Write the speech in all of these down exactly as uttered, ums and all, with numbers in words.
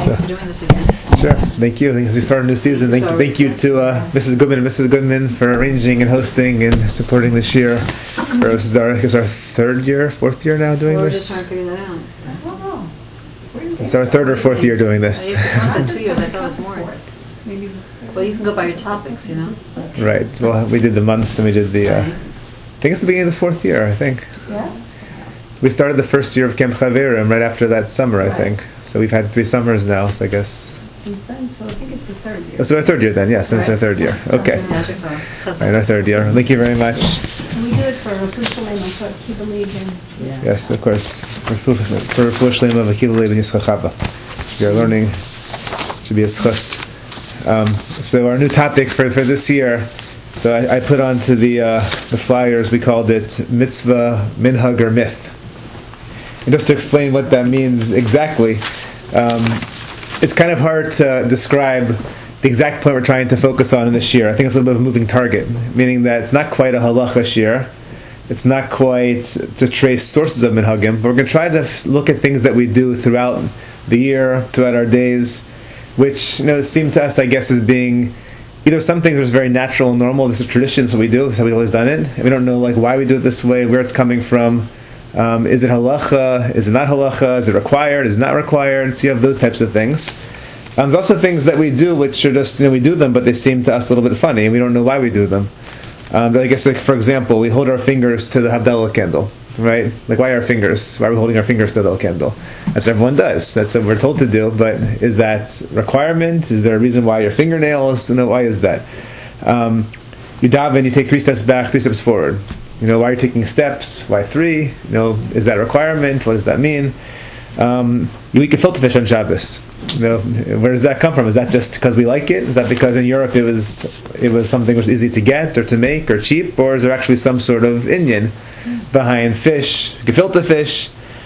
So, for doing this again. Sure. Thank you. As we start a new season, thank, thank you to uh, Missus Goodman and Missus Goodman for arranging and hosting and supporting this year. For, this is our, I guess our third year, fourth year now doing Well, we're this. just trying to figure that out. I don't know. It's our third or fourth year doing this. Someone said two years. I thought it was more. Well, you can go by your topics, you know. Right. Well, we did the months and we did the. Uh, Right. I think it's the beginning of the fourth year. I think. Yeah. We started the first year of Camp Chaverim right after that summer, I think. So we've had three summers now. So I guess. Since then, so I think it's the third year. That's our third year then. Yes, that's our third year. Okay. Magic phone. All right, our third year. Thank you very much. And we do it for official name of Akiva League and. Yes, of course. For for for Shleim of Akiva Leib and Yitzchak Chava. We are learning to be a schus. Um, so our new topic for, for this year. So I, I put onto the uh, the flyers. We called it mitzvah, minhag, or myth. And just to explain what that means exactly, um, it's kind of hard to describe the exact point we're trying to focus on in this year. I think it's a little bit of a moving target, meaning that it's not quite a halacha year. It's not quite to trace sources of minhagim, but we're going to try to f- look at things that we do throughout the year, throughout our days, which you know seem to us, I guess, as being either some things are very natural and normal. This is tradition, so we do. This is how we've always done it. And we don't know like why we do it this way, where it's coming from. Um, is it halacha? Is it not halacha? Is it required? Is it not required? So you have those types of things. Um, there's also things that we do which are just, you know, we do them, but they seem to us a little bit funny, and we don't know why we do them. Um, but I guess, like for example, we hold our fingers to the Havdalah candle, right? Like, why our fingers? Why are we holding our fingers to the candle? That's what everyone does. That's what we're told to do. But is that requirement? Is there a reason why your fingernails? You know, why is that? Um, you daven, you take three steps back, three steps forward. You know, why are you taking steps? Why three? You know, is that a requirement? What does that mean? Um, you eat gefilte fish on Shabbos. You know, where does that come from? Is that just because we like it? Is that because in Europe it was it was something that was easy to get or to make or cheap? Or is there actually some sort of inyan behind fish, gefilte fish?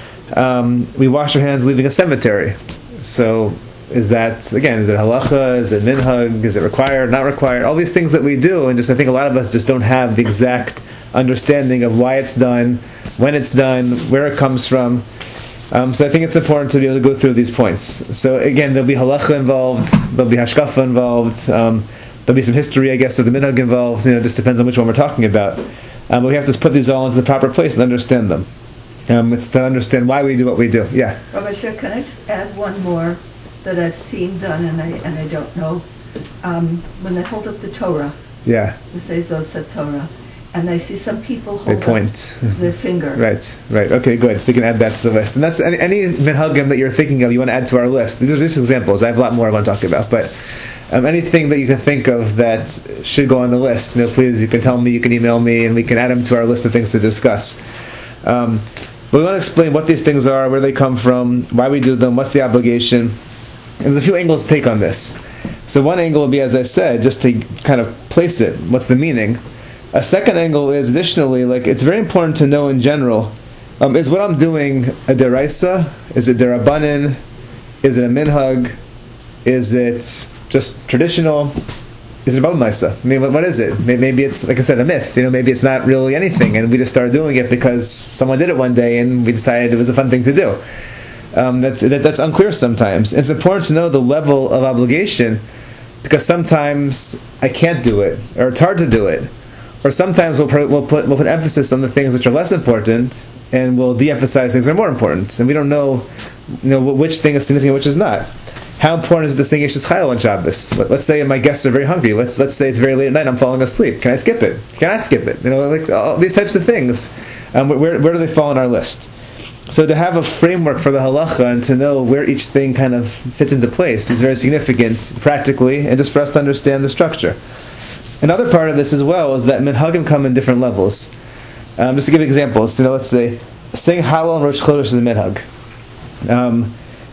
Um, we wash our hands leaving a cemetery. So is that, again, is it halacha? Is it minhag? Is it required? Not required? All these things that we do, and just I think a lot of us just don't have the exact understanding of why it's done, when it's done, where it comes from. Um, so I think it's important to be able to go through these points. So again, there'll be halacha involved, there'll be hashkafa involved, um, there'll be some history, I guess, of the minhag involved. You know, it just depends on which one we're talking about. Um, but we have to put these all into the proper place and understand them. Um, it's to understand why we do what we do. Yeah. Rabbi Shir, can I just add one more that I've seen done and I and I don't know? Um, when they hold up the Torah, Yeah. they say Zosat Torah, and I see some people They hold point. up their finger. Right, right. Okay, good. So we can add that to the list. And that's any, any minhagim that you're thinking of, you want to add to our list. These are just examples. I have a lot more I want to talk about. But um, anything that you can think of that should go on the list, you know, please, you can tell me, you can email me, and we can add them to our list of things to discuss. Um, but we want to explain what these things are, where they come from, why we do them, what's the obligation. And there's a few angles to take on this. So one angle would be, as I said, just to kind of place it. What's the meaning? A second angle is, additionally, like it's very important to know in general, um, is what I'm doing a deraisa? Is it derabanan? Is it a minhag? Is it just traditional? Is it a baba maisa? I mean, what, what is it? Maybe it's, like I said, a myth. You know, maybe it's not really anything, and we just started doing it because someone did it one day, and we decided it was a fun thing to do. Um, that's that, that's unclear sometimes. It's important to know the level of obligation, because sometimes I can't do it, or it's hard to do it. Or sometimes we'll put, we'll put we'll put emphasis on the things which are less important, and we'll de-emphasize things that are more important. And we don't know, you know, which thing is significant, which is not. How important is the singing Yeshus Chayil on Shabbos? Let's say my guests are very hungry. Let's let's say it's very late at night. I'm falling asleep. Can I skip it? Can I skip it? You know, like all these types of things. Um, where where do they fall on our list? So to have a framework for the halacha and to know where each thing kind of fits into place is very significant practically, and just for us to understand the structure. Another part of this as well is that minhagim come in different levels. Um, just to give examples, you know, let's say saying halal on Rosh Chodesh is a minhag. Um,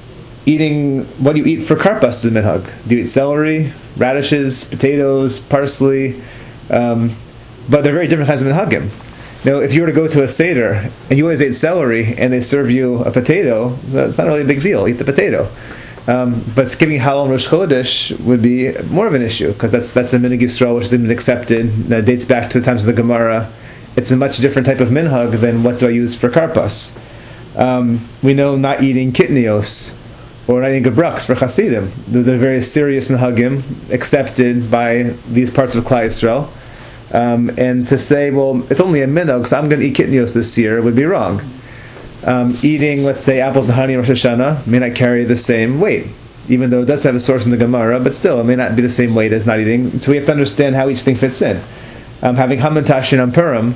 eating what do you eat for karpas is a minhag. Do you eat celery, radishes, potatoes, parsley? Um, but they're very different kinds of minhagim. You know, if you were to go to a seder and you always ate celery and they serve you a potato, it's not really a big deal. Eat the potato. Um, but skipping halal on Rosh Chodesh would be more of an issue, because that's that's a minhag Yisrael which has been accepted. That dates back to the times of the Gemara. It's a much different type of minhag than what do I use for karpas. Um, we know not eating kitnios or not even gebrux for Hasidim. Those are very serious minhagim accepted by these parts of Klal Yisrael. Um, and to say, well, it's only a minhag, so I'm going to eat kitnios this year, would be wrong. Um, eating, let's say, apples and honey in Rosh Hashanah may not carry the same weight, even though it does have a source in the Gemara, but still, it may not be the same weight as not eating. So we have to understand how each thing fits in. Um, having hamantashin on Purim,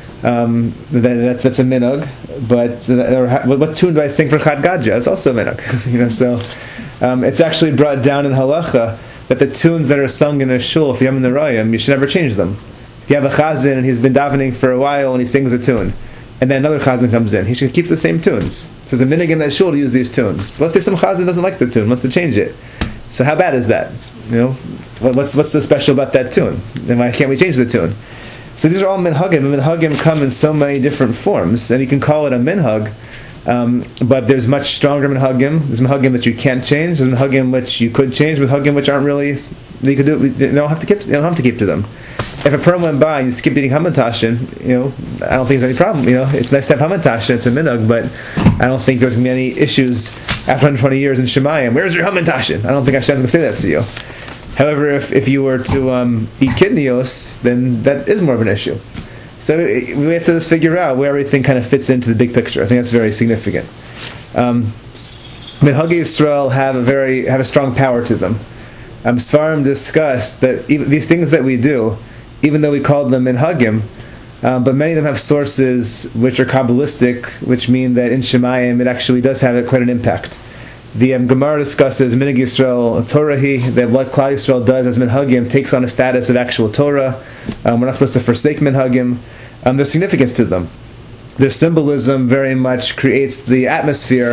um, that, that's that's a minhag, but uh, or, what tune do I sing for Chad Gadya? It's also a minhag. you know, so um, it's actually brought down in halacha that the tunes that are sung in a shul, if you have in the rayim, you should never change them. If you have a chazan and he's been davening for a while and he sings a tune, and then another chazan comes in, he should keep the same tunes. So there's a minhag in that shul to use these tunes. But let's say some chazan doesn't like the tune, wants to change it. So how bad is that? You know, what's what's so special about that tune? Then why can't we change the tune? So these are all minhagim. Minhagim come in so many different forms, and you can call it a minhag. Um, but there's much stronger minhagim. There's minhagim that you can't change. There's minhagim which you could change. Minhagim which aren't really you could do. You don't have to keep. You don't have to keep to them. If a Purim went by and you skip eating hamantashin, you know, I don't think there's any problem. You know, it's nice to have hamantashin. It's a minhag, but I don't think there's going to be any issues after one hundred twenty years in Shemayim. Where's your hamantashin? I don't think Hashem's going to say that to you. However, if, if you were to um, eat kidneos, then that is more of an issue. So we have to just figure out where everything kind of fits into the big picture. I think that's very significant. Um, Minhagei Yisrael have a very have a strong power to them. Um, Sfarim discuss that even these things that we do, even though we call them minhagim, um, but many of them have sources which are Kabbalistic, which mean that in Shemayim it actually does have quite an impact. The um, Gemara discusses Minhag Yisrael Torahi, that what Klal Yisrael does as minhagim takes on a status of actual Torah. Um, we're not supposed to forsake minhagim. Um, there's significance to them. Their symbolism very much creates the atmosphere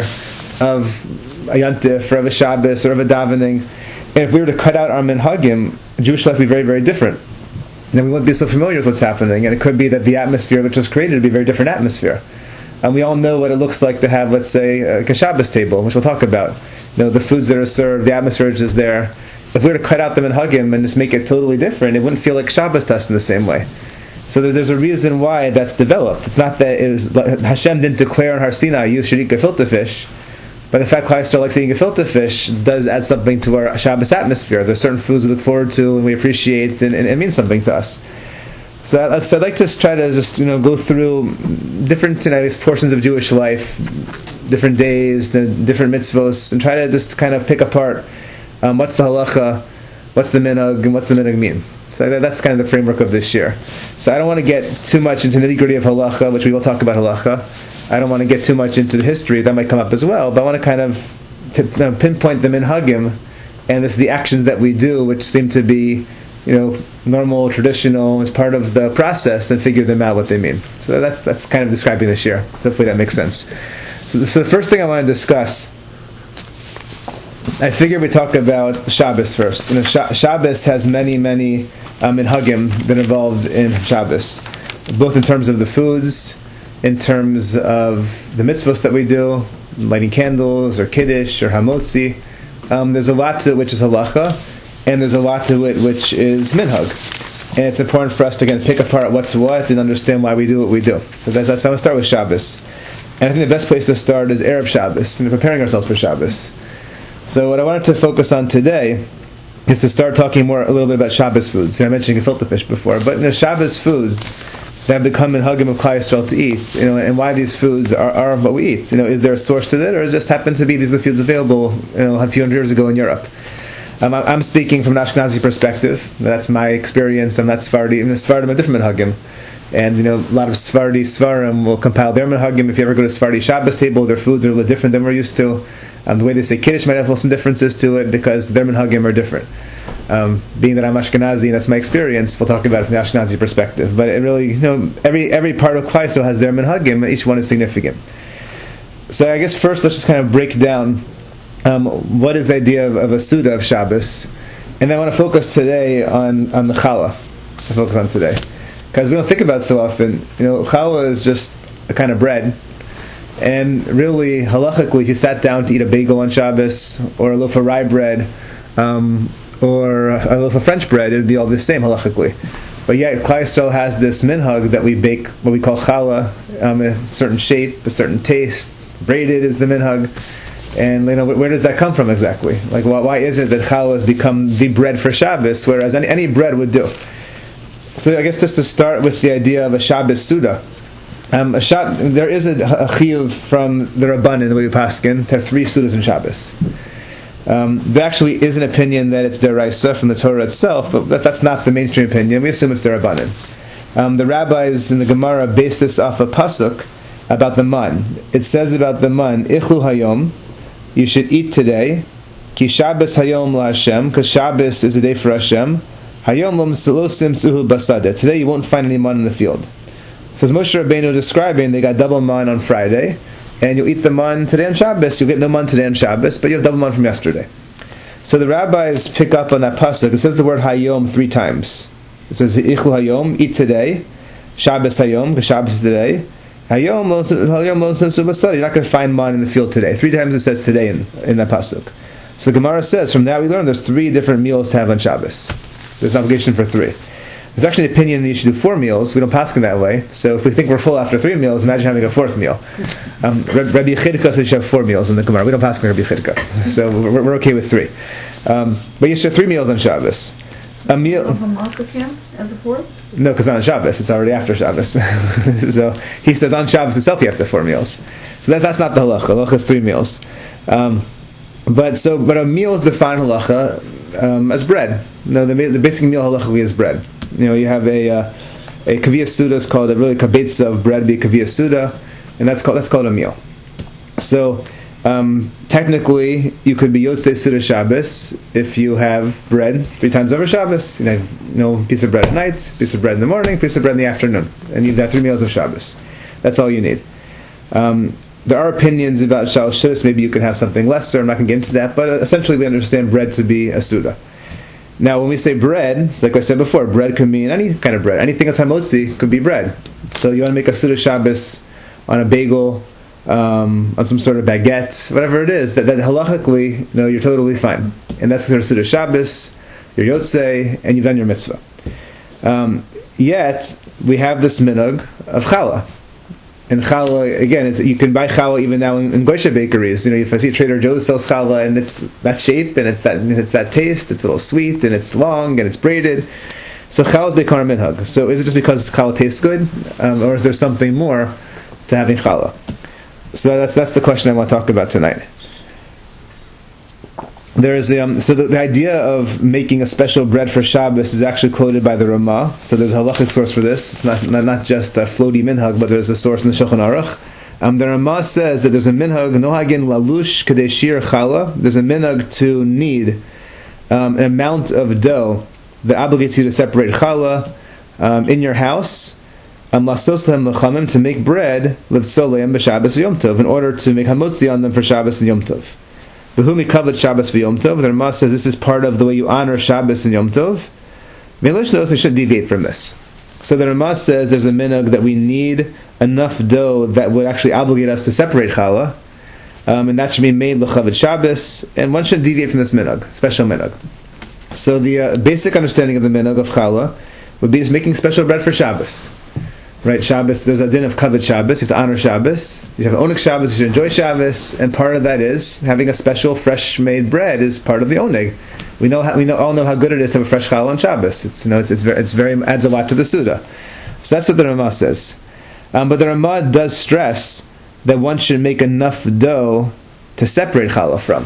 of a Yontif, or of a Shabbos, or of a davening. And if we were to cut out our minhagim, Jewish life would be very, very different. Then we wouldn't be so familiar with what's happening, and it could be that the atmosphere which was created would be a very different atmosphere. And we all know what it looks like to have, let's say, a Shabbos table, which we'll talk about. You know, the foods that are served, the atmosphere which is there. If we were to cut out the minhagim and just make it totally different, it wouldn't feel like Shabbos to us in the same way. So there's a reason why that's developed. It's not that it was Hashem didn't declare on Har Sinai you should eat gefilte fish, but the fact Klal Yisrael likes eating gefilte fish does add something to our Shabbos atmosphere. There's certain foods we look forward to and we appreciate, and, and it means something to us. So, so I'd like to try to just you know go through different you know, portions of Jewish life, different days, the different mitzvos, and try to just kind of pick apart um, what's the halacha, what's the minhag, and what's the minhag mean. So that's kind of the framework of this year. So I don't want to get too much into the nitty-gritty of halacha, which we will talk about halacha. I don't want to get too much into the history, that might come up as well, but I want to kind of t- uh, pinpoint the minhagim, and this is the actions that we do, which seem to be you know, normal, traditional, as part of the process, and figure them out what they mean. So that's that's kind of describing this year. So hopefully that makes sense. So, this, so the first thing I want to discuss, I figured we talk about Shabbos first. You know, Sh- Shabbos has many, many um, minhagim that are involved in Shabbos, both in terms of the foods, in terms of the mitzvos that we do, lighting candles, or kiddush, or hamotzi. Um, there's a lot to it which is halacha, and there's a lot to it which is minhag. And it's important for us to, again, pick apart what's what and understand why we do what we do. So that's, that's how we start with Shabbos. And I think the best place to start is Erev Shabbos, and preparing ourselves for Shabbos. So what I wanted to focus on today is to start talking more a little bit about Shabbos foods. You know, I mentioned gefilte fish before, but you know, Shabbos foods that have become minhagim of Klal Yisrael to eat, you know, and why these foods are, are what we eat. You know, is there a source to it, or it just happen to be these are the foods available you know, a few hundred years ago in Europe? Um, I'm speaking from an Ashkenazi perspective. That's my experience. I'm not Sephardi. I'm Sephardim are different minhagim. And, you know, a lot of Sephardi Svarim will compile their minhagim. If you ever go to Sephardi Shabbos table, their foods are a little different than we're used to. Um, the way they say Kiddush might have some differences to it because their minhagim are different. Um, being that I'm Ashkenazi, and that's my experience, we'll talk about it from the Ashkenazi perspective. But it really, you know, every every part of Klal Yisrael has their minhagim, and each one is significant. So I guess first let's just kind of break down Um, what is the idea of, of a Suda of Shabbos, and then I want to focus today on, on the challah. To focus on today, because we don't think about it so often. You know, challah is just a kind of bread, and really halachically, if you sat down to eat a bagel on Shabbos or a loaf of rye bread um, or a loaf of French bread, it would be all the same halachically. But yet, Klal Yisrael has this minhag that we bake, what we call challah, um, a certain shape, a certain taste. Braided is the minhag. And you know, where does that come from exactly? Like, why, why is it that challah has become the bread for Shabbos, whereas any, any bread would do? So I guess just to start with the idea of a Shabbos Suda. Um, a shab, there is a, a chiyuv from the Rabbanan, the way we paskin, to have three Sudas in Shabbos. Um, there actually is an opinion that it's deraisa from the Torah itself, but that's, that's not the mainstream opinion. We assume it's the Rabbanan. Um, the rabbis in the Gemara base this off a pasuk about the man. It says about the man, Ichlu hayom, you should eat today, ki Shabbos hayom la Hashem, because Shabbos is a day for Hashem. Hayom lo simsuhu basada. Today you won't find any man in the field. So as Moshe Rabbeinu describing, they got double man on Friday, and you'll eat the man today on Shabbos. You'll get no man today on Shabbos, but you have double man from yesterday. So the rabbis pick up on that pasuk. It says the word hayom three times. It says ichlu hayom, eat today. Shabbos hayom, because Shabbos is today. Hayom lo hayom lo simsuhu basada. You're not going to find man in the field today. Three times it says today in, in that pasuk. So the Gemara says from that we learn there's three different meals to have on Shabbos. There's an obligation for three. There's actually an opinion that you should do four meals. We don't pass in that way. So if we think we're full after three meals, imagine having a fourth meal. Um, Rabbi Chidka says you should have four meals in the Gemara. We don't pass in Rabbi Chidka. So we're, we're okay with three. Um, but you should have three meals on Shabbos. A meal... as a fourth? No, because not on Shabbos. It's already after Shabbos. So he says on Shabbos itself you have to have four meals. So that, that's not the halacha. Halacha is three meals. Um, but so, but a meal is defined halacha um, as bread. No, the, the basic meal halacha is bread. You know, you have a uh, a kaviyah suda is called a really kabetza of bread, be kaviyah suda, and that's called that's called a meal. So um, technically, you could be yotzei suda Shabbos if you have bread three times over Shabbos. You know, you know, piece of bread at night, piece of bread in the morning, piece of bread in the afternoon, and you've got three meals of Shabbos. That's all you need. Um, there are opinions about shalosh sudas. Maybe you could have something lesser. I'm not going to get into that, but essentially, we understand bread to be a suda. Now, when we say bread, it's like I said before, bread could mean any kind of bread. Anything that's hamotzi could be bread. So you want to make a Suda Shabbos on a bagel, um, on some sort of baguette, whatever it is, that, that halachically, no, you're totally fine. And that's considered Suda Shabbos, you're yotzei, and you've done your mitzvah. Um, yet, we have this minhag of challah. And challah, again, is you can buy challah even now in, in Goysha bakeries. You know, if I see Trader Joe's sells challah, and it's that shape, and it's that it's that taste, it's a little sweet, and it's long, and it's braided. So challah is become a minhag. So is it just because challah tastes good, um, or is there something more to having challah? So that's that's the question I want to talk about tonight. There is um, so the, the idea of making a special bread for Shabbos is actually quoted by the Ramah. So there's a halachic source for this. It's not not, not just a floaty minhag, but there's a source in the Shulchan Aruch. Um, the Ramah says that there's a minhag nohagin lalush kadei shir challah. There's a minhag to knead um, an amount of dough that obligates you to separate challah um, in your house. Um, lasos lehem lechamim, to make bread livtzoleim b'Shabbos v'Yom Tov, in order to make hamotzi on them for Shabbos and Yom Tov. V'humi kavod Shabbos v'Yom Tov. The Ramah says this is part of the way you honor Shabbos and Yom Tov. Meilish knows they should deviate from this. So the Ramah says there's a minhag that we need enough dough that would actually obligate us to separate challah, um, and that should be made l'chavod Shabbos, and one should deviate from this minhag, special minhag. So the uh, basic understanding of the minhag of challah would be just making special bread for Shabbos. Right, Shabbos, there's a din of kavod Shabbos, you have to honor Shabbos. You have oneg Shabbos, you should enjoy Shabbos, and part of that is having a special fresh-made bread is part of the oneg. We know how, we know all know how good it is to have a fresh challah on Shabbos. It's you know it's it's very, it's very adds a lot to the Suda. So that's what the Ramah says. Um, but the Ramah does stress that one should make enough dough to separate challah from.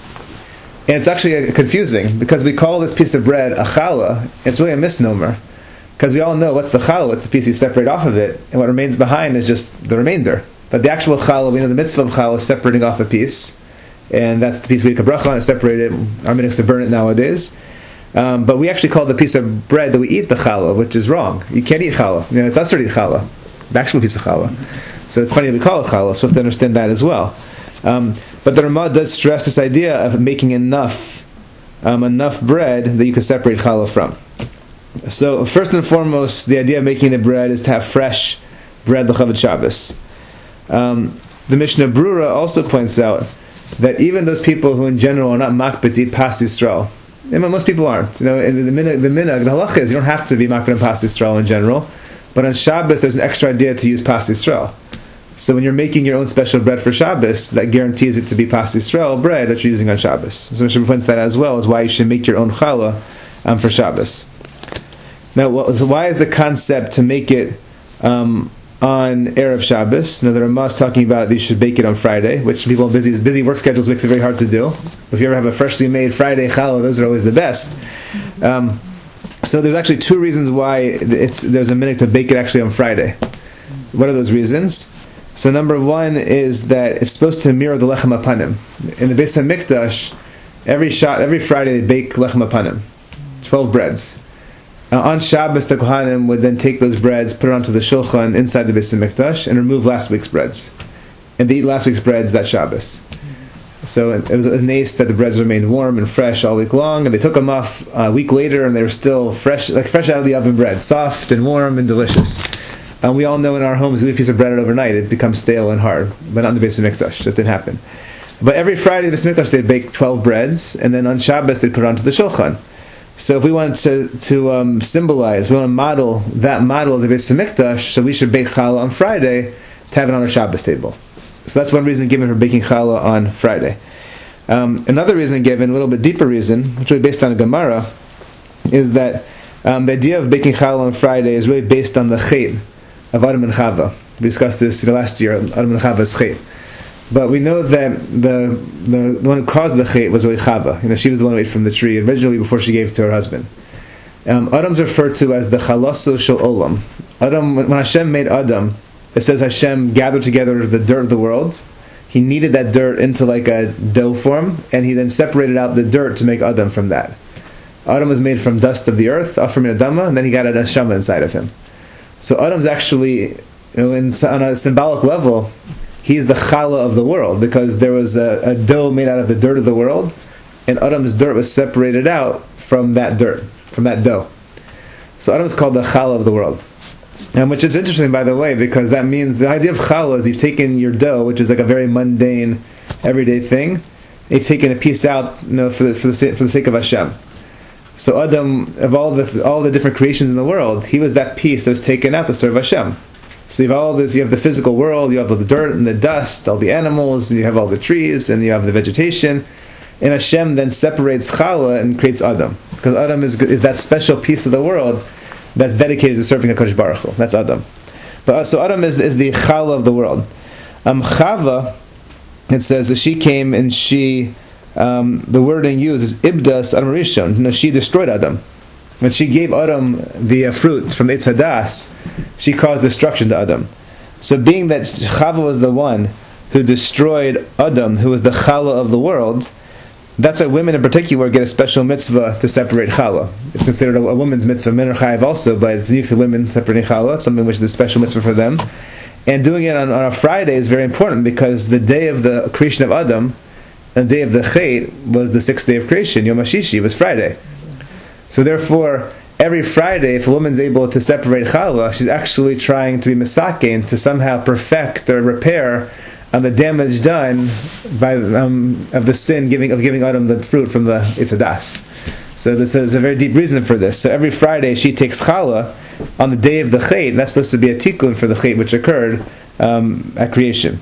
And it's actually confusing because we call this piece of bread a challah. It's really a misnomer. Because we all know what's the challah, what's the piece you separate off of it, and what remains behind is just the remainder. But the actual challah, we know the mitzvah of challah is separating off a piece, and that's the piece we make a bracha on, it's separated. Our minhag to burn it nowadays. Um, but we actually call the piece of bread that we eat the challah, which is wrong. You can't eat challah. You know, it's usher to eat challah, the actual piece of challah. So it's funny that we call it challah. We're supposed to understand that as well. Um, but the Ramah does stress this idea of making enough, um, enough bread that you can separate challah from. So first and foremost, the idea of making the bread is to have fresh bread l'chavod Shabbos. Um, the Mishnah Brura also points out that even those people who in general are not makbet to eat pas Yisrael, and most people aren't. You know, the minhag, the minhag, the halacha is you don't have to be makbet on pas Yisrael in general, but on Shabbos there's an extra idea to use pas Yisrael. So when you're making your own special bread for Shabbos, that guarantees it to be Pas Yisrael bread that you're using on Shabbos. So Mishnah points that as well, is why you should make your own challah um, for Shabbos. Now, well, so why is the concept to make it um, on Erev Shabbos? Now, the Ramah is talking about that you should bake it on Friday, which people have busy, busy work schedules makes it very hard to do. If you ever have a freshly made Friday challah, those are always the best. Um, so there's actually two reasons why it's there's a minute to bake it actually on Friday. What are those reasons? So number one is that it's supposed to mirror the Lechem Apanim. In the Beis HaMikdash, every shot, every Friday they bake Lechem Apanim, twelve breads. Uh, on Shabbos, the Kohanim would then take those breads, put it onto the Shulchan inside the Beis HaMikdash, and remove last week's breads. And they eat last week's breads that Shabbos. So it was, it was nice that the breads remained warm and fresh all week long, and they took them off a week later, and they were still fresh, like fresh out of the oven bread, soft and warm and delicious. And we all know in our homes, we leave a piece of bread out overnight, it becomes stale and hard, but not in the Beis HaMikdash. That didn't happen. But every Friday in the Beis HaMikdash, they'd bake twelve breads, and then on Shabbos, they'd put it onto the Shulchan. So if we want to, to um, symbolize, we want to model that model of the Beis HaMikdash, so we should bake challah on Friday to have it on our Shabbos table. So that's one reason given for baking challah on Friday. Um, another reason given, a little bit deeper reason, which is based on a Gemara, is that um, the idea of baking challah on Friday is really based on the chet of Adam and Chava. We discussed this you know, last year, Adam and Chava's chet. But we know that the, the the one who caused the chet was really Chava. You know, she was the one who ate from the tree originally before she gave it to her husband. Um, Adam's referred to as the Chalaso Shel Olam. Adam, when Hashem made Adam, it says Hashem gathered together the dirt of the world. He kneaded that dirt into like a dough form, and he then separated out the dirt to make Adam from that. Adam was made from dust of the earth, Afar min Adama, and then he got an neshama inside of him. So Adam's actually, you know, in, on a symbolic level, he's the challah of the world, because there was a, a dough made out of the dirt of the world, and Adam's dirt was separated out from that dirt, from that dough. So Adam's called the challah of the world. And which is interesting, by the way, because that means the idea of challah is you've taken your dough, which is like a very mundane, everyday thing, and you've taken a piece out, you know, for the for the sake, for the sake of Hashem. So Adam, of all the all the different creations in the world, he was that piece that was taken out to serve Hashem. So you have all this, you have the physical world, you have all the dirt and the dust, all the animals, and you have all the trees, and you have the vegetation. And Hashem then separates challah and creates Adam. Because Adam is is that special piece of the world that's dedicated to serving HaKadosh Baruch Hu. That's Adam. But uh, so Adam is, is the challah of the world. Um, Chava, it says that she came and she, um, the wording used is Ibdas Adam Rishon. No, she destroyed Adam. When she gave Adam the uh, fruit from Eitz Hadas, she caused destruction to Adam. So being that Chava was the one who destroyed Adam, who was the challah of the world, that's why women in particular get a special mitzvah to separate challah. It's considered a, a woman's mitzvah, men are chayav also, but it's unique to women separating challah. It's something which is a special mitzvah for them. And doing it on, on a Friday is very important, because the day of the creation of Adam, and the day of the chet, was the sixth day of creation. Yom HaShishi was Friday. So therefore, every Friday, if a woman's able to separate challah, she's actually trying to be misakein, to somehow perfect or repair on the damage done by um, of the sin giving of giving Adam the fruit from the Eitz Hadas. So this is a very deep reason for this. So every Friday she takes challah on the day of the chet, and that's supposed to be a tikkun for the chet which occurred um, at creation.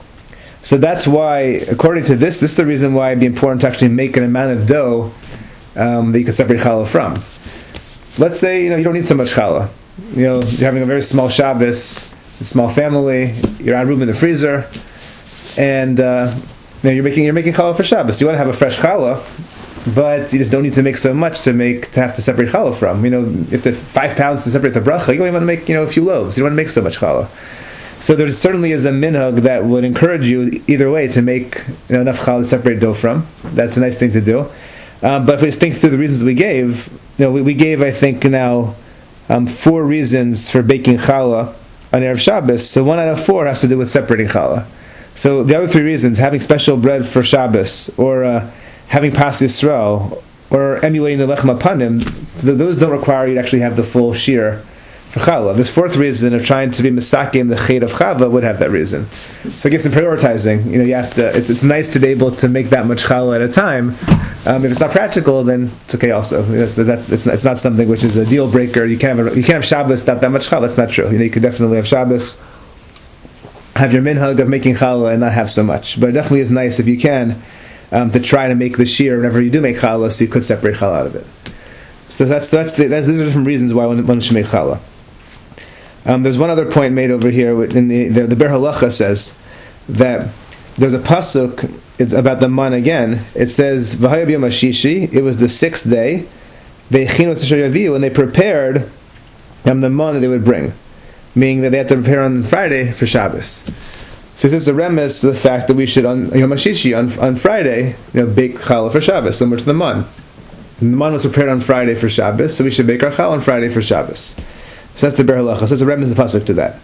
So that's why, according to this, this is the reason why it'd be important to actually make an amount of dough um, that you can separate challah from. Let's say you know you don't need so much challah. You know you're having a very small Shabbos, a small family, you're out of room in the freezer. And uh, you know, you're making you're making challah for Shabbos. You want to have a fresh challah, but you just don't need to make so much to make to have to separate challah from. You know, if the five pounds to separate the bracha, you only want to make you know a few loaves. You don't want to make so much challah. So there certainly is a minhag that would encourage you either way to make you know, enough challah to separate dough from. That's a nice thing to do. Um, but if we just think through the reasons we gave, you know, we, we gave I think now um, four reasons for baking challah on Erev Shabbos. So one out of four has to do with separating challah. So the other three reasons, having special bread for Shabbos, or uh, having Pas Yisrael, or emulating the Lechem Apanim, th- those don't require you to actually have the full shear for Challah. This fourth reason of trying to be Misake in the Chet of Chava would have that reason. So I guess in prioritizing, you know, you have to. It's it's nice to be able to make that much Challah at a time. Um, if it's not practical, then it's okay. Also, that's, that's it's, not, it's not something which is a deal breaker. You can't have a, you can't have Shabbos without that much Challah. That's not true. You know, you could definitely have Shabbos. have your minhag of making challah and not have so much. But it definitely is nice if you can um, to try to make the shear whenever you do make challah, so you could separate challah out of it. So that's that's, the, that's these are different reasons why one, one should make challah. Um, there's one other point made over here. In the the, the Ber Halacha says that there's a pasuk. It's about the man again. It says V'haya b'yom hashishi. It was the sixth day. They when they prepared um, the man that they would bring, meaning that they had to prepare on Friday for Shabbos. So it's a remiss to the fact that we should on Yom Hashishi on on Friday, you know, bake challah for Shabbos, similar to the man. And the man was prepared on Friday for Shabbos, so we should bake our challah on Friday for Shabbos. So that's the Ber Halacha. So it's a remiss in the pasuk to that.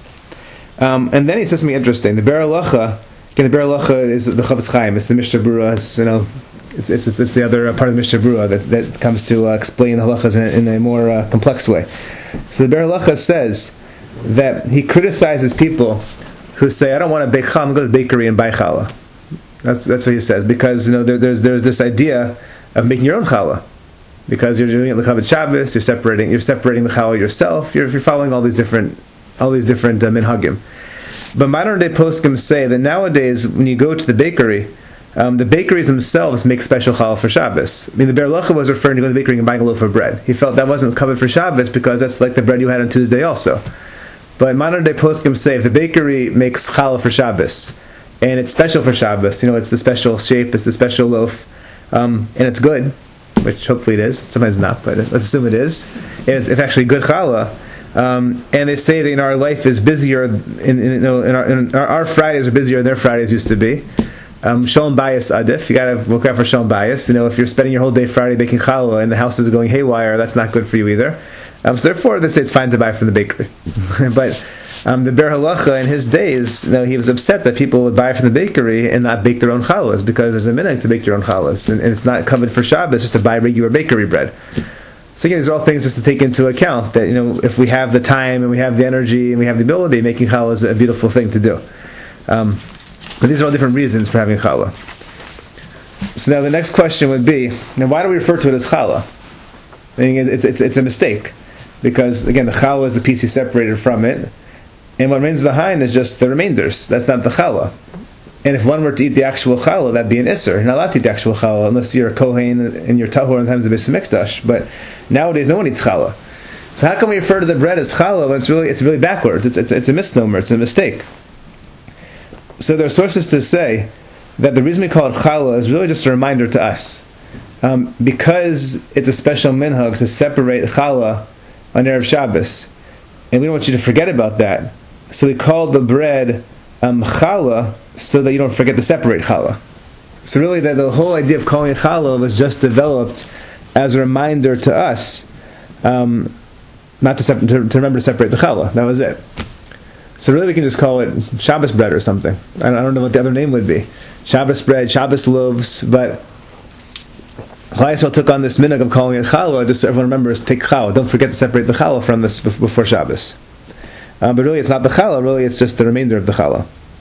Um, and then he says something interesting. The Ber Halacha, again, the Ber Halacha is the Chavetz Chaim. It's the Mishnah Berurah. It's, you know, it's, it's it's the other part of the Mishnah Berurah that, that comes to uh, explain the halachas in a, in a more uh, complex way. So the Ber Halacha says that he criticizes people who say, "I don't want to bake challah. I'm going to go to the bakery and buy challah." That's that's what he says, because you know there, there's there's this idea of making your own challah. Because you're doing it l'chavod Shabbos, you're separating, you're separating the challah yourself. You're, you're following all these different, all these different uh, minhagim. But modern day poskim say that nowadays, when you go to the bakery, um, the bakeries themselves make special challah for Shabbos. I mean, the Ber Halacha was referring to going to the bakery and buying a loaf of bread. He felt that wasn't covered for Shabbos because that's like the bread you had on Tuesday also. But modern day poskim say if the bakery makes challah for Shabbos and it's special for Shabbos, you know, it's the special shape, it's the special loaf, um, and it's good, which hopefully it is. Sometimes not, but let's assume it is. It's, it's actually good challah. Um, and they say that you know, our life is busier, in, in, you know, in, our, in our, our Fridays are busier than their Fridays used to be. Um, Shalom Bayis Adif. You got to look out for Shalom Bayis. You know, if you're spending your whole day Friday baking challah and the house is going haywire, that's not good for you either. Um, so therefore, they say it's fine to buy from the bakery. But um, the Ber Halacha in his days, you know, he was upset that people would buy from the bakery and not bake their own challahs, because there's a minhag to bake your own challahs, and, and it's not covered for Shabbos just to buy regular bakery bread. So again, these are all things just to take into account, that you know, if we have the time and we have the energy and we have the ability, making challah is a beautiful thing to do. Um, but these are all different reasons for having challah. So now the next question would be, now why do we refer to it as challah? I mean, it's, it's, it's a mistake. Because, again, the challah is the piece you separated from it, and what remains behind is just the remainders. That's not the challah. And if one were to eat the actual challah, that'd be an isser. You're not allowed to eat the actual challah unless you're a kohen and you're tahor in times of Beis Hamikdash. But nowadays, no one eats challah. So how can we refer to the bread as challah when it's really it's really backwards? It's, it's, it's a misnomer. It's a mistake. So there are sources to say that the reason we call it challah is really just a reminder to us. Um, because it's a special minhag to separate challah on Erev Shabbos, and we don't want you to forget about that. So we call the bread um, challah, so that you don't forget to separate challah. So really, the, the whole idea of calling it challah was just developed as a reminder to us, um, not to, sep- to, to remember to separate the challah. That was it. So really, we can just call it Shabbos bread or something. I don't, I don't know what the other name would be. Shabbos bread, Shabbos loaves, but Klal Yisrael took on this minhag of calling it challah, just so everyone remembers, take challah. Don't forget to separate the challah from this before Shabbos. Um, but really, it's not the challah. Really, it's just the remainder of the challah.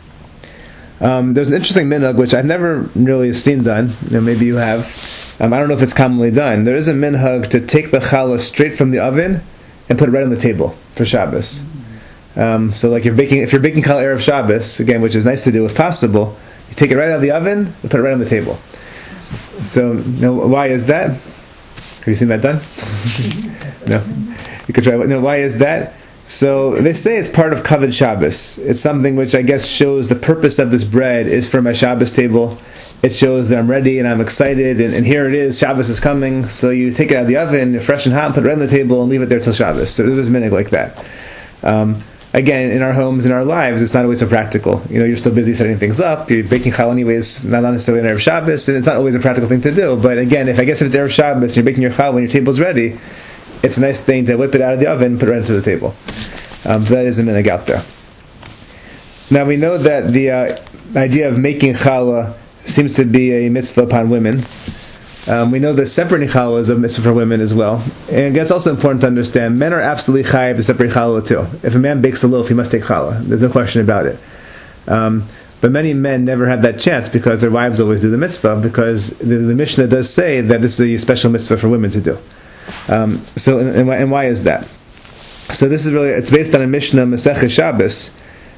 Um, there's an interesting minhag which I've never really seen done. You know, maybe you have. Um, I don't know if it's commonly done. There is a minhag to take the challah straight from the oven and put it right on the table for Shabbos. Um, so, like you're baking, if you're baking challah erev Shabbos, again, which is nice to do if possible, you take it right out of the oven and put it right on the table. So, you know, why is that? Have you seen that done? No? You could try. No, why is that? So, they say it's part of Kavod Shabbos. It's something which I guess shows the purpose of this bread is for my Shabbos table. It shows that I'm ready and I'm excited, and, and here it is, Shabbos is coming. So you take it out of the oven, fresh and hot, put it right on the table, and leave it there till Shabbos. So there's a minhag like that. Um, Again, in our homes, in our lives, it's not always so practical. You know, you're still busy setting things up. You're baking challah anyways, not necessarily on Erev Shabbos, and it's not always a practical thing to do. But again, if I guess if it's Erev Shabbos, and you're baking your challah when your table's ready, it's a nice thing to whip it out of the oven and put it right into the table. Um, that is a minhag out there. Now, we know that the uh, idea of making challah seems to be a mitzvah upon women. Um, we know that separating challah is a mitzvah for women as well. And it's also important to understand, men are absolutely chayiv to separate challah too. If a man bakes a loaf, he must take challah. There's no question about it. Um, but many men never have that chance because their wives always do the mitzvah, because the, the Mishnah does say that this is a special mitzvah for women to do. Um, so, and, and, why, and why is that? So this is really, it's based on a Mishnah, Masechah Shabbos,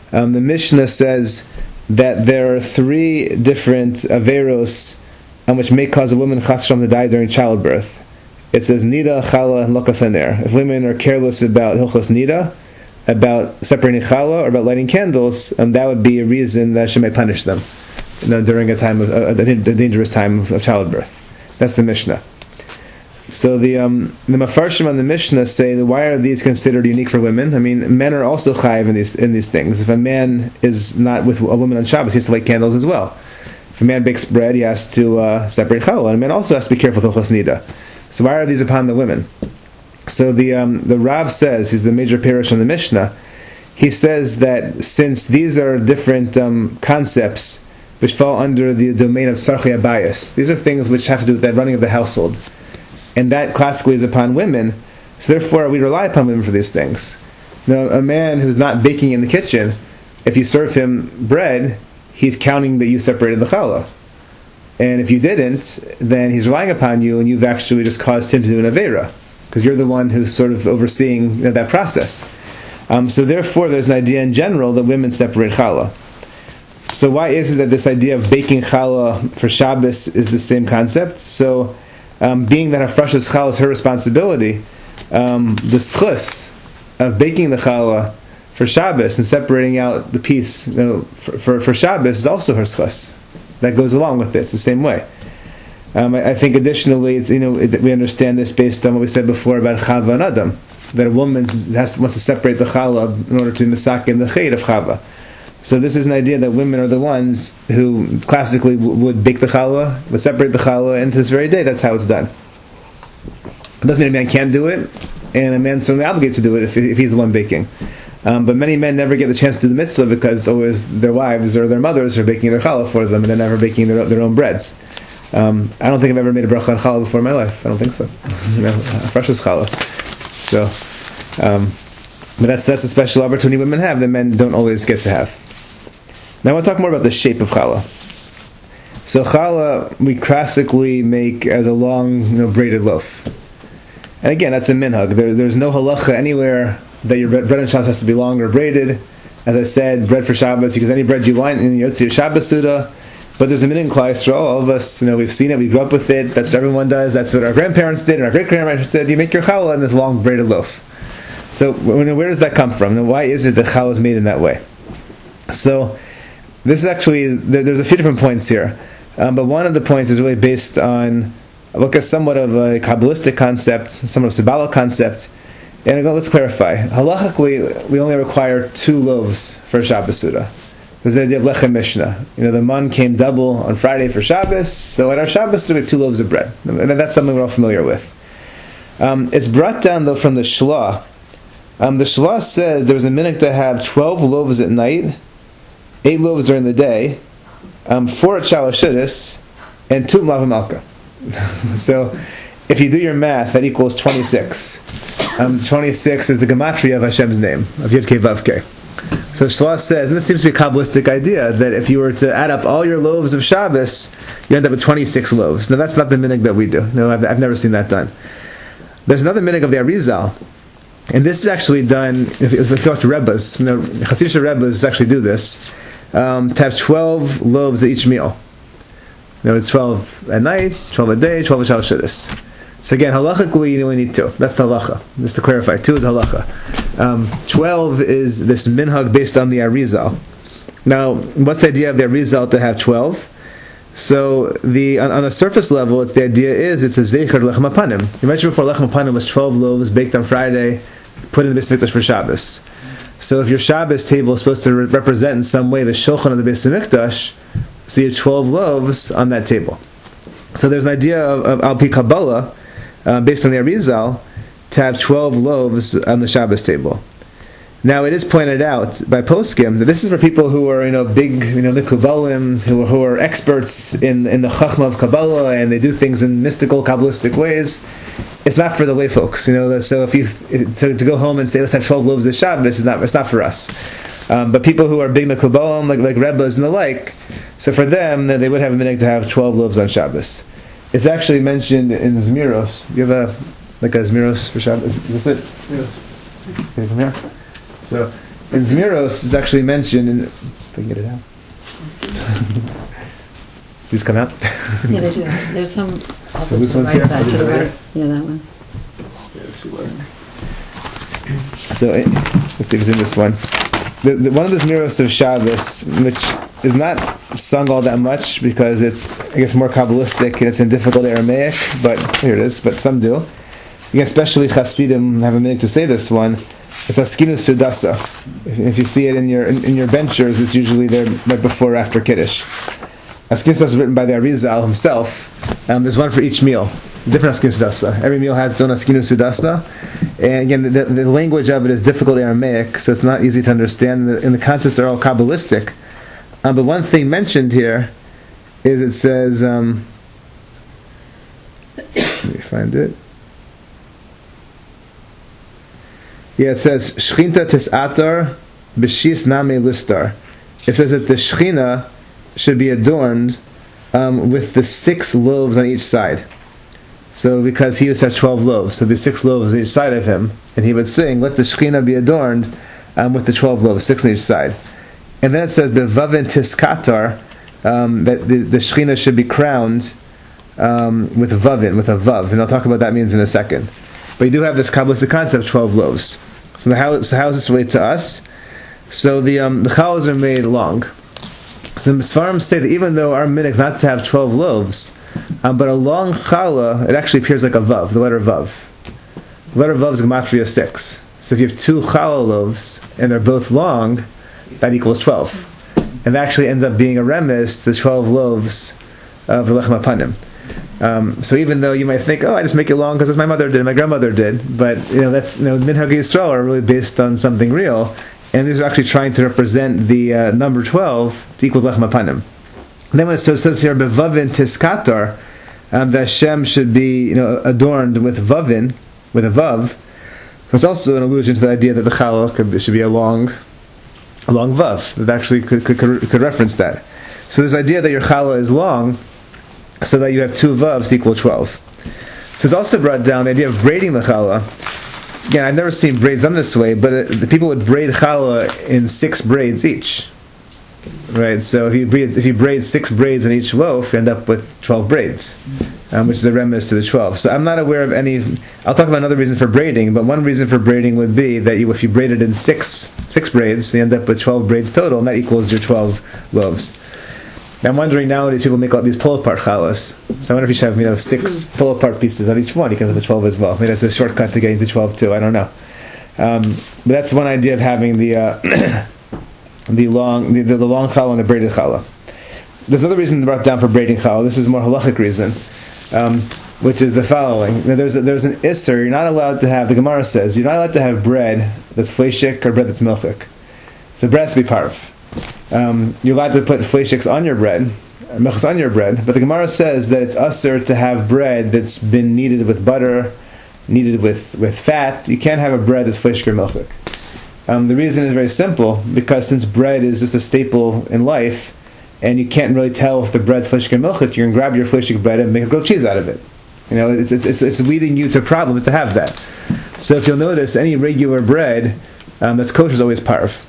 Um, the Mishnah says that there are three different averos on which may cause a woman chas v'shalom to die during childbirth. It says nida, chala, and lokas haner. If women are careless about hilchos nida, about separating challah, or about lighting candles, um, that would be a reason that Hashem may punish them, you know, during a time of uh, a dangerous time of, of childbirth. That's the Mishnah. So the um, the Mefarshim on the Mishnah say that why are these considered unique for women? I mean, men are also chayiv in these in these things. If a man is not with a woman on Shabbos, he has to light candles as well. If a man bakes bread, he has to uh, separate challah, and a man also has to be careful with hilchos nida. So why are these upon the women? So the um, the Rav says, he's the major parish on the Mishnah, he says that since these are different um, concepts which fall under the domain of tzarchei habayis, these are things which have to do with the running of the household, and that classically is upon women, so therefore we rely upon women for these things. Now, a man who's not baking in the kitchen, if you serve him bread, he's counting that you separated the challah. And if you didn't, then he's relying upon you, and you've actually just caused him to do an aveira, because you're the one who's sort of overseeing, you know, that process. Um, so therefore, there's an idea in general that women separate challah. So why is it that this idea of baking challah for Shabbos is the same concept? So, um, being that Hafrashas challah is her responsibility, um, the schus of baking the challah for Shabbos and separating out the piece, you know, for, for, for Shabbos is also her schus. That goes along with it. It's the same way. Um, I, I think additionally, it's, you know, it, we understand this based on what we said before about Chava and Adam, that a woman has to, wants to separate the challah in order to misak in the chayt of Chava. So this is an idea that women are the ones who classically w- would bake the challah, would separate the challah, and to this very day, that's how it's done. It doesn't mean a man can't do it, and a man's certainly obligated to do it if, if he's the one baking. Um, but many men never get the chance to do the mitzvah because it's always their wives or their mothers who are baking their challah for them, and they're never baking their, their own breads. Um, I don't think I've ever made a bracha on challah before in my life. I don't think so. You know, freshest challah. So, um, but that's that's a special opportunity women have that men don't always get to have. Now I want to talk more about the shape of challah. So challah we classically make as a long, you know, braided loaf, and again that's a minhag. There, there's no halacha anywhere that your bread on Shabbos has to be long or braided. As I said, bread for Shabbos, you can use any bread you want in your Shabbos Suda. But there's a minhag in Klal Yisrael. All of us, you know, we've seen it, we grew up with it. That's what everyone does. That's what our grandparents did, and our great grandparents did. You make your challah in this long braided loaf. So, where does that come from? And why is it that challah is made in that way? So, this is actually there, there's a few different points here, um, but one of the points is really based on look at somewhat of a kabbalistic concept, somewhat of a Kabbalah concept. And go, let's clarify. Halachically, we only require two loaves for Shabbos Suda. There's the idea of lechem mishnah. You know, the man came double on Friday for Shabbos, so at our Shabbos Suda we have two loaves of bread. And that's something we're all familiar with. Um, it's brought down, though, from the Shlah. Um, the Shlah says there was a minhag to have twelve loaves at night, eight loaves during the day, um, four at Shabbos Shudis, and two Mlav Malka. So, if you do your math, that equals twenty-six. Um, twenty-six is the gematria of Hashem's name, of Yud Kei Vav Kei. So Shlosh says, and this seems to be a Kabbalistic idea, that if you were to add up all your loaves of Shabbos, you end up with twenty-six loaves. Now that's not the minhag that we do. No, I've, I've never seen that done. There's another minhag of the Arizal, and this is actually done, if, if you watch Rebbes, you know, Hasidic Rebbes actually do this, um, to have twelve loaves at each meal. You know, it's twelve at night, twelve a day, twelve at Shabbos Shudis. So again, halachically, you only need two. That's the halacha. Just to clarify, two is halacha. Um, twelve is this minhag based on the Arizal. Now, what's the idea of the Arizal to have twelve? So the on, on the surface level, it's the idea is it's a zecher lechem hapanim. You mentioned before lechem hapanim was twelve loaves baked on Friday, put in the Beis Mikdash for Shabbos. So if your Shabbos table is supposed to re- represent in some way the shulchan of the Beis Mikdash, so you have twelve loaves on that table. So there's an idea of, of Al Pi Kabbalah, Uh, based on the Arizal, to have twelve loaves on the Shabbos table. Now, it is pointed out by poskim that this is for people who are, you know, big, you know, mikubalim, who, who are experts in in the chachma of Kabbalah, and they do things in mystical, kabbalistic ways. It's not for the lay folks, you know. So if you to, to go home and say let's have twelve loaves this Shabbos, it's not it's not for us. Um, but people who are big mikubalim, like like Rebbes and the like, so for them, they would have a minhag to have twelve loaves on Shabbos. It's actually mentioned in Zmiros. You have a like a Zmiros for Shabbos? Is this it? Yes. Okay, from here. So and Zmiros is actually mentioned in, if I can get it out. These come out? Yeah, they do. There's some also This to the one's right of here? that, to the This one right. Yeah, that one. So it, let's see if it's in this one. The, the, one of the Zmiros of Shabbos, which is not sung all that much because it's, I guess, more Kabbalistic and it's in difficult Aramaic, but here it is, but some do. Again, especially Hasidim have a minute to say this one. It's Askinu Sudasa. If, if you see it in your in, in your benchers, it's usually there right before or after Kiddush. Askinu Sudasa is written by the Arizal himself. Um, there's one for each meal. Different Askinu Sudasa. Every meal has its own Askinu Sudasa. And again, the, the language of it is difficult Aramaic, so it's not easy to understand. And the, and the concepts are all Kabbalistic. Um, but one thing mentioned here is it says, um, let me find it. Yeah, it says, Shchinta tis'atar b'shis name listar. It says that the Shechina should be adorned um, with the six loaves on each side. So because he used to have twelve loaves, so there's six loaves on each side of him, and he would sing, let the Shekhinah be adorned um, with the twelve loaves, six on each side. And then it says, Bevavin tiskatar, um, that the, the Shekhinah should be crowned um, with vavin, with a vav, and I'll talk about what that means in a second. But you do have this Kabbalistic concept, twelve loaves. So how, so how does this relate to us? So the um, the challahs are made long. So the Sfarim say that even though our minhag is not to have twelve loaves, Um, but a long challah, it actually appears like a vav, the letter vav. The letter vav is gematria six. So if you have two challah loaves and they're both long, that equals twelve. And that actually ends up being a remes to the twelve loaves of the lechem hapanim. Um, so even though you might think, oh, I just make it long because my mother did, my grandmother did, but you know that's you know minhag Yisrael are really based on something real, and these are actually trying to represent the uh, number twelve to equal lechem hapanim. And then when it says here, "Bevavin tiskatar," um, that Hashem should be, you know, adorned with vavin, with a vav. There's also an allusion to the idea that the challah could, should be a long, a long vav. That actually could, could could reference that. So this idea that your challah is long, so that you have two vavs equal twelve. So it's also brought down the idea of braiding the challah. Again, I've never seen braids done this way, but it, the people would braid challah in six braids each. Right, so if you braid, if you braid six braids in each loaf, you end up with twelve braids, um, which is a remez to the twelve. So I'm not aware of any. I'll talk about another reason for braiding, but one reason for braiding would be that you, if you braid it in six six braids, you end up with twelve braids total, and that equals your twelve loaves. Now I'm wondering nowadays people make all these pull-apart challahs. So I wonder if you should have you know six pull-apart pieces on each one. You can have a twelve as well. Maybe that's a shortcut to getting to twelve too. I don't know. Um, but that's one idea of having the. Uh, The long, the, the long challah and the braided challah. There's another reason brought down for braiding challah. This is more halachic reason, um, which is the following. Now, there's a, there's an isser. You're not allowed to have. The Gemara says you're not allowed to have bread that's fleshik or bread that's milchik. So bread has to be parv. Um, you're allowed to put fleshiks on your bread, milchs on your bread, but the Gemara says that it's usser to have bread that's been kneaded with butter, kneaded with, with fat. You can't have a bread that's fleshik or milchik. Um, the reason is very simple, because since bread is just a staple in life, and you can't really tell if the bread's fleshik or milchik, you're going to grab your fleshik bread and make a grilled cheese out of it. You know, it's, it's it's it's leading you to problems to have that. So if you'll notice, any regular bread um, that's kosher is always parv.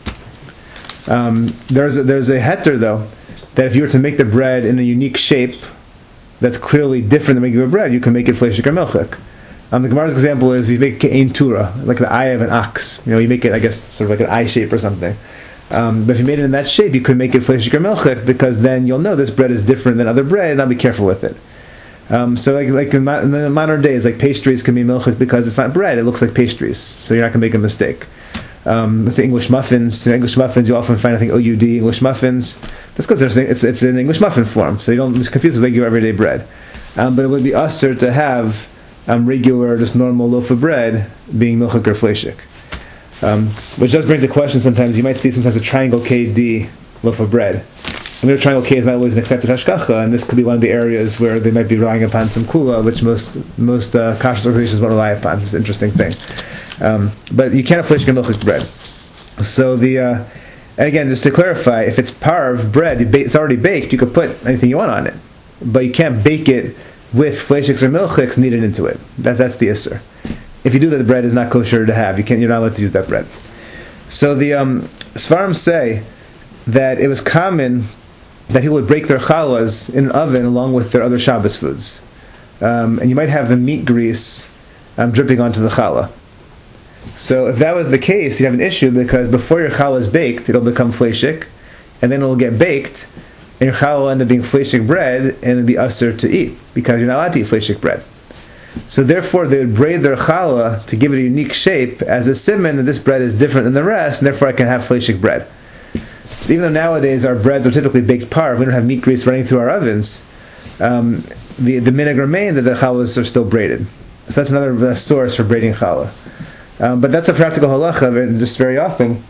Um, there's a, there's a heter though, that if you were to make the bread in a unique shape that's clearly different than regular bread, you can make it fleshik or milchik. Um, the Gemara's example is you make ein tura, like the eye of an ox. You know, you make it, I guess, sort of like an eye shape or something. Um, but if you made it in that shape, you could make it fleshik or milchik, because then you'll know this bread is different than other bread, and I'll be careful with it. Um, so, like, like in, mo- in the modern days, like pastries can be milchik because it's not bread; it looks like pastries, so you're not going to make a mistake. Um, let's say English muffins. In English muffins, you often find I think O U D English muffins. That's because it's it's in English muffin form, so you don't it's confused with regular everyday bread. Um, but it would be usher to have Um, regular, just normal loaf of bread being milchik or fleshik. Um, which does bring to question sometimes, you might see sometimes a triangle K D loaf of bread. I mean, a triangle K is not always an accepted hashgacha, and this could be one of the areas where they might be relying upon some kula, which most most uh, kashrus organizations won't rely upon. It's an interesting thing. Um, but you can't have fleshik and milchik bread. So the, uh, and again, just to clarify, if it's parv bread, it's already baked, you could put anything you want on it. But you can't bake it with fleshiks or milchiks kneaded into it. That, that's the isser. If you do that, the bread is not kosher to have. You can't. You're not allowed to use that bread. So the um, Svarim say that it was common that people would break their challahs in an oven along with their other Shabbos foods. Um, and you might have the meat grease um, dripping onto the challah. So if that was the case, you have an issue because before your challah is baked, it'll become fleshik, and then it'll get baked, and your challah will end up being fleshik bread, and it'll be usher to eat, because you're not allowed to eat fleshik bread. So therefore, they would braid their challah to give it a unique shape as a siman that this bread is different than the rest, and therefore I can have fleshik bread. So even though nowadays our breads are typically baked parv, we don't have meat grease running through our ovens, um, the, the minhag remained that the challahs are still braided. So that's another uh, source for braiding challah. Um, but that's a practical halacha, and just very often,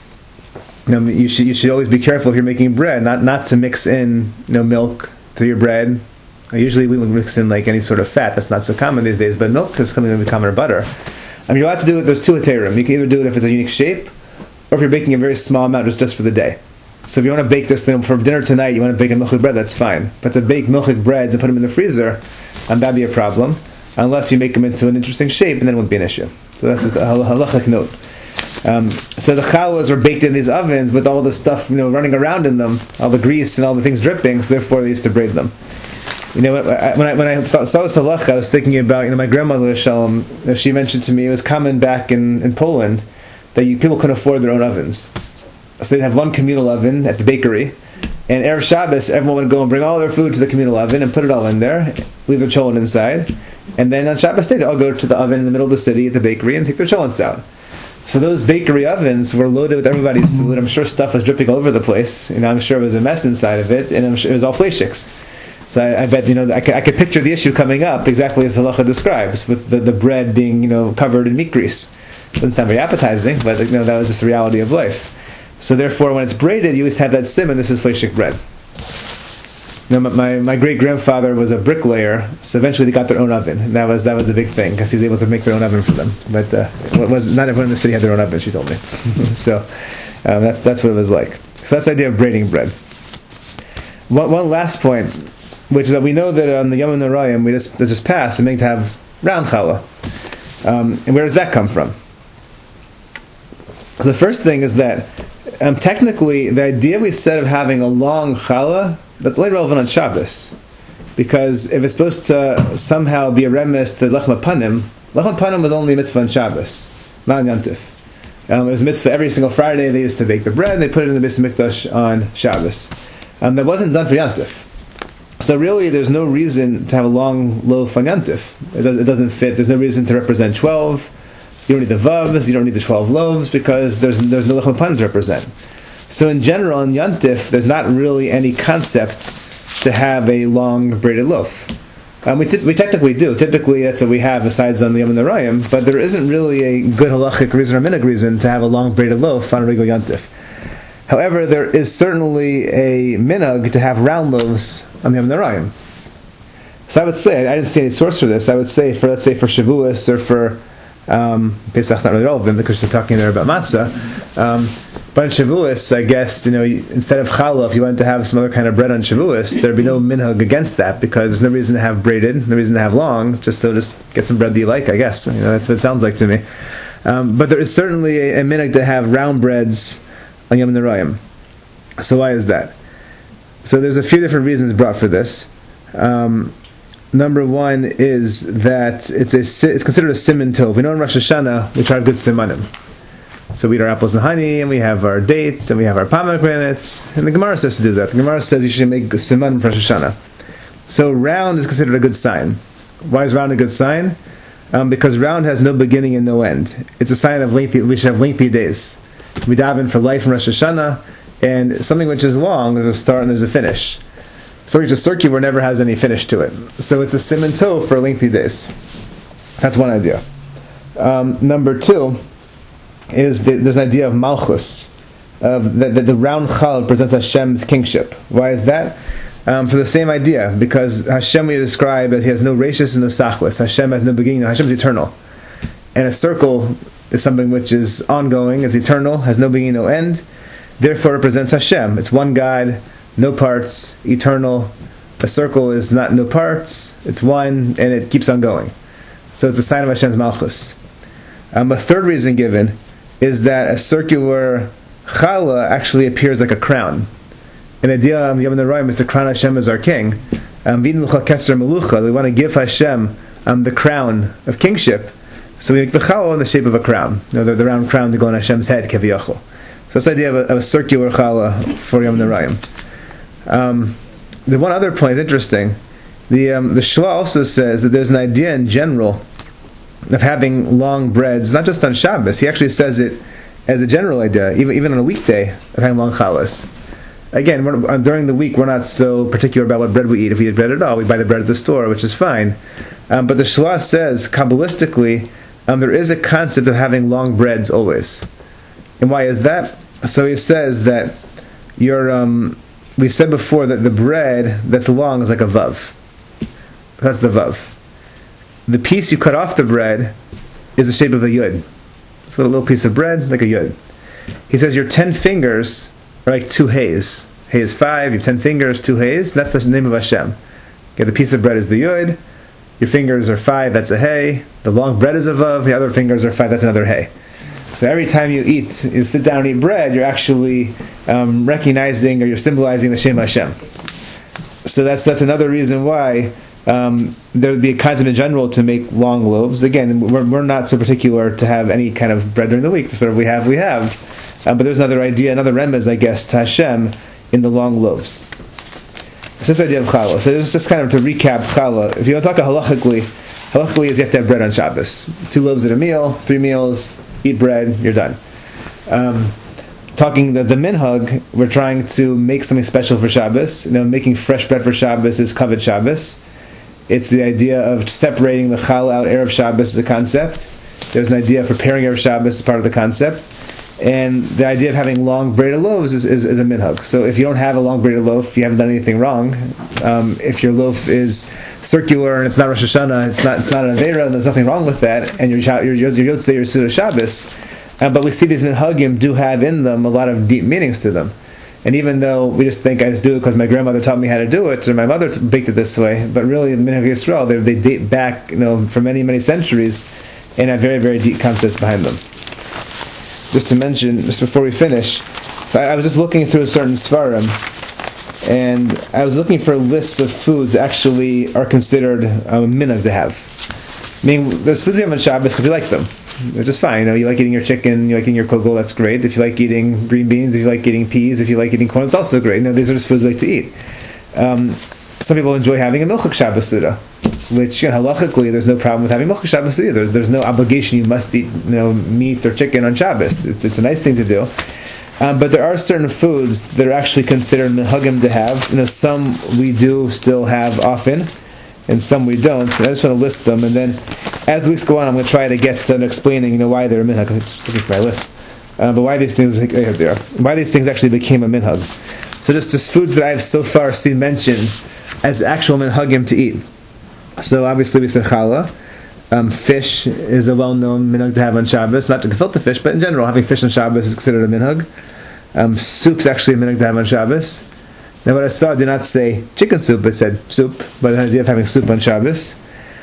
you know, you should you should always be careful if you're making bread, not not to mix in you know milk to your bread. Usually we would mix in like any sort of fat. That's not so common these days, but milk is coming to become or butter. I mean, you're allowed to do it. There's two heterim. You can either do it if it's a unique shape, or if you're baking a very small amount just just for the day. So if you want to bake just you know, for dinner tonight, you want to bake a milchik bread, that's fine. But to bake milchik breads and put them in the freezer, um, that'd be a problem. Unless you make them into an interesting shape, and then it wouldn't be an issue. So that's just a halachic note. Um, so the challahs are baked in these ovens with all the stuff, you know, running around in them, all the grease and all the things dripping. So therefore, they used to braid them. You know, when I when I, when I thought, saw this halacha, I was thinking about you know my grandmother Shalom. She mentioned to me it was common back in, in Poland that you, people couldn't afford their own ovens, so they'd have one communal oven at the bakery. And Erev Shabbos, everyone would go and bring all their food to the communal oven and put it all in there, leave their cholent inside. And then on Shabbos day, they all go to the oven in the middle of the city at the bakery and take their cholents out. So those bakery ovens were loaded with everybody's food. I'm sure stuff was dripping all over the place. You know, I'm sure it was a mess inside of it, and I'm sure it was all fleishiks. So I, I bet you know I could, I could picture the issue coming up exactly as halacha describes, with the, the bread being you know covered in meat grease. Doesn't sound very appetizing, but you know that was just the reality of life. So therefore, when it's braided, you always have that sim, and this is fleishik bread. You know, my my great grandfather was a bricklayer, so eventually they got their own oven, and that was that was a big thing because he was able to make their own oven for them. But uh, it was not everyone in the city had their own oven. She told me, so um, that's that's what it was like. So that's the idea of braiding bread. One, one last point, which is that we know that on the Yom Norayim we just that just passed, it meant to have round challah, um, and where does that come from? So the first thing is that um, technically the idea we said of having a long challah, that's only relevant on Shabbos, because if it's supposed to somehow be a remes to Lechem Panim, Lechem Panim was only a mitzvah on Shabbos, not on Yantif. Um, it was a mitzvah every single Friday. They used to bake the bread and they put it in the Beis Mikdash on Shabbos. Um, that wasn't done for Yantif. So really, there's no reason to have a long loaf on Yantif. It, does, it doesn't fit. There's no reason to represent twelve. You don't need the vavs. You don't need the twelve loaves because there's there's no Lechem Panim to represent. So in general, in Yantif, there's not really any concept to have a long braided loaf. Um, we, t- we technically do. Typically, that's what we have besides on the Yom Norayim, but there isn't really a good halachic reason or minhag reason to have a long braided loaf on a regular Yantif. However, there is certainly a minhag to have round loaves on the Yom Norayim. So I would say, I didn't see any source for this, I would say for, let's say, for Shavuos or for um, Pesach's not really relevant because they're talking there about matzah. Um, But in Shavuos, I guess, you know, instead of challah, if you wanted to have some other kind of bread on Shavuos, there'd be no minhag against that because there's no reason to have braided, no reason to have long, just so just get some bread that you like, I guess. You know, that's what it sounds like to me. Um, but there is certainly a, a minhag to have round breads on Yom Norayim. So why is that? So there's a few different reasons brought for this. Um, number one is that it's a it's considered a siman tov. We know in Rosh Hashanah we try good simanim. So we eat our apples and honey, and we have our dates, and we have our pomegranates, and the Gemara says to do that. The Gemara says you should make siman for Rosh Hashanah. So round is considered a good sign. Why is round a good sign? Um, because round has no beginning and no end. It's a sign of lengthy. We should have lengthy days. We daven for life in Rosh Hashanah, and something which is long, there's a start and there's a finish. Something which is circular never has any finish to it. So it's a siman tov for lengthy days. That's one idea. Um, number two is that there's an idea of malchus, of that the, the round chal presents Hashem's kingship. Why is that? Um, for the same idea, because Hashem we describe as he has no rachis and no sachlis. Hashem has no beginning. Hashem is eternal, and a circle is something which is ongoing, is eternal, has no beginning, no end. Therefore, represents Hashem. It's one God, no parts, eternal. A circle is not no parts; it's one, and it keeps on going. So it's a sign of Hashem's malchus. Um, a third reason given is that a circular challah actually appears like a crown. And the idea of Yom Narayim is to crown Hashem as our king. Um, we want to give Hashem um, the crown of kingship. So we make the challah in the shape of a crown. You know, the, the round crown to go on Hashem's head, keviyachol. So that's the idea of a, of a circular challah for Yom Narayim. Um, the one other point is interesting. The um, the Shla also says that there's an idea in general of having long breads, not just on Shabbos. He actually says it as a general idea, even even on a weekday, of having long challahs. Again, we're, during the week, we're not so particular about what bread we eat. If we eat bread at all, we buy the bread at the store, which is fine. Um, but the Shla says, Kabbalistically, um, there is a concept of having long breads always. And why is that? So he says that your um, we said before that the bread that's long is like a vav. That's the vav. The piece you cut off the bread is the shape of a yud. So a little piece of bread, like a yud. He says your ten fingers are like two hays. Hay is five, you have ten fingers, two hays. That's the name of Hashem. Okay, the piece of bread is the yud. Your fingers are five, that's a hay. The long bread is a vav. The other fingers are five, that's another hay. So every time you eat, you sit down and eat bread, you're actually um, recognizing or you're symbolizing the Shem Hashem. So that's that's another reason why um, there would be a concept in general to make long loaves. Again, we're, we're not so particular to have any kind of bread during the week. Just whatever we have, we have. Um, but there's another idea, another remez, I guess, to Hashem in the long loaves. It's this idea of challah. So this is just kind of to recap challah. If you want to talk halachically, halachically is you have to have bread on Shabbos. Two loaves at a meal, three meals, eat bread, you're done. Um, talking the, the minhag, we're trying to make something special for Shabbos. You know, making fresh bread for Shabbos is kavod Shabbos. It's the idea of separating the challah out Erev Shabbos as a concept. There's an idea of preparing Erev Shabbos as part of the concept. And the idea of having long braided loaves is, is, is a minhag. So if you don't have a long braided loaf, you haven't done anything wrong. Um, if your loaf is circular and it's not Rosh Hashanah, it's not it's not an Aveira, and there's nothing wrong with that, and your your your your Yotzei, your Suda Shabbos. Uh, but we see these minhagim do have in them a lot of deep meanings to them. And even though we just think I just do it because my grandmother taught me how to do it, or my mother baked it this way, but really the minhag Yisrael, they they date back, you know, for many many centuries, and have very very deep concepts behind them. Just to mention, just before we finish, so I, I was just looking through certain Svarim, and I was looking for lists of foods that actually are considered um, minhag to have. I mean, there's foods we have on Shabbos because we like them. They're just fine. You know, you like eating your chicken, you like eating your kugel, that's great. If you like eating green beans, if you like eating peas, if you like eating corn, it's also great. You know, these are just foods we like to eat. Um, some people enjoy having a milchuk Shabbos Suda, which, you know, halachically, there's no problem with having milchuk Shabbos either. There's, there's no obligation you must eat, you know, meat or chicken on Shabbos. It's, it's a nice thing to do. Um, but there are certain foods that are actually considered minhagim to have. You know, some we do still have often, and some we don't. And I just want to list them, and then as the weeks go on, I'm going to try to get to explaining, you know, why they're a minhag. I'm just looking for my list, uh, but why these things there, why these things actually became a minhag. So just just foods that I've so far seen mentioned as actual minhagim to eat. So obviously we said challah. Um, fish is a well-known minhag to have on Shabbos, not to gefilte fish, but in general, having fish on Shabbos is considered a minhag. Um, soup's actually a minhag to have on Shabbos. Now what I saw did not say chicken soup, it said soup, but the idea of having soup on Shabbos.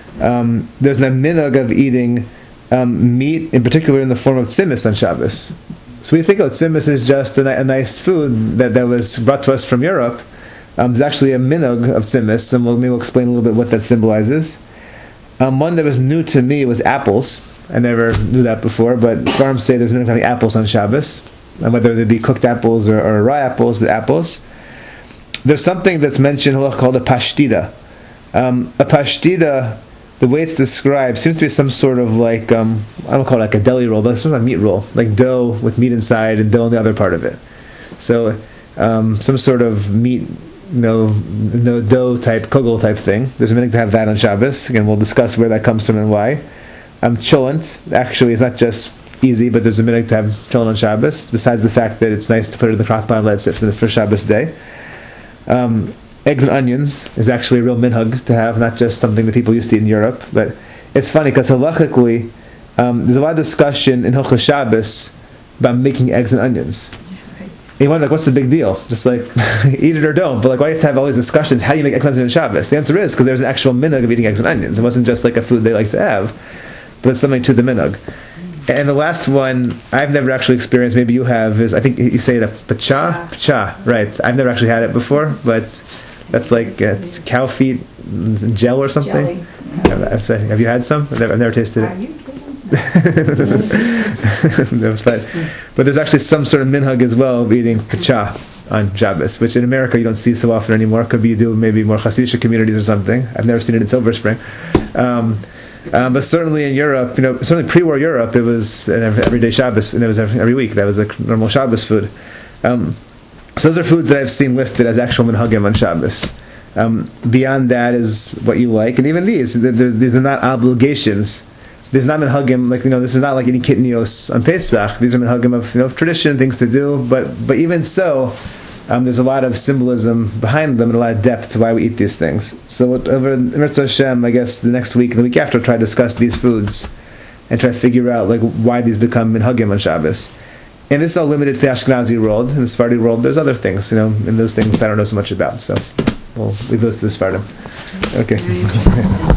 Um, there's a minhag of eating um, meat, in particular in the form of tzimis on Shabbos. So we think, oh, tzimis is just a, a nice food that, that was brought to us from Europe. Um, there's actually a minhag of tzimis, and we'll, maybe we'll explain a little bit what that symbolizes. Um, one that was new to me was apples. I never knew that before, but Svarim say there's no having apples on Shabbos, and whether they be cooked apples or, or raw apples, but apples. There's something that's mentioned called a pashtida. Um, a pashtida, the way it's described, seems to be some sort of like, um, I don't call it like a deli roll, but it's sort of a meat roll, like dough with meat inside and dough on the other part of it. So um, some sort of meat, no, no dough type, kugel type thing. There's a minhag to have that on Shabbos. Again, we'll discuss where that comes from and why. Um, cholent, actually, is not just easy, but there's a minhag to have cholent on Shabbos, besides the fact that it's nice to put it in the crock pot and let it sit for the first Shabbos day. Um, eggs and onions is actually a real minhag to have, not just something that people used to eat in Europe. But it's funny, because halachically, um, there's a lot of discussion in Hilchos Shabbos about making eggs and onions. And you wonder, like, what's the big deal? Just like, eat it or don't. But like, why do you have to have all these discussions? How do you make eggs and onions on Shabbos? The answer is because there's an actual minhag of eating eggs and onions. It wasn't just like a food they like to have, but it's something to the minhag. And the last one I've never actually experienced, maybe you have, is I think you say it a pacha? Pacha, right. I've never actually had it before, but that's like uh, it's cow feet gel or something. Jelly. I've, I've said, have you had some? I've never, I've never tasted Are it. you kidding? That was fun. But there's actually some sort of minhag as well of eating pacha on Shabbos, which in America you don't see so often anymore. Could be you do maybe more Hasidic communities or something. I've never seen it in Silver Spring. Um, um, but certainly in Europe, you know, certainly pre-war Europe, it was an every- everyday Shabbos, and it was every, every week. That was like normal Shabbos food. Um, so those are foods that I've seen listed as actual minhagim on Shabbos. Um, beyond that is what you like, and even these, th- there's- these are not obligations. There's not minhagim, like, you know, this is not like eating kitnios on Pesach. These are minhagim of, you know, tradition, things to do, but but even so, um, there's a lot of symbolism behind them and a lot of depth to why we eat these things. So what- over Mirza Hashem, I guess the next week and the week after, I'll try to discuss these foods and try to figure out like why these become minhagim on Shabbos. And this is all limited to the Ashkenazi world. In the Sephardi world, there's other things, you know, and those things I don't know so much about. So we'll leave those to the Sephardim. Okay. Very interesting.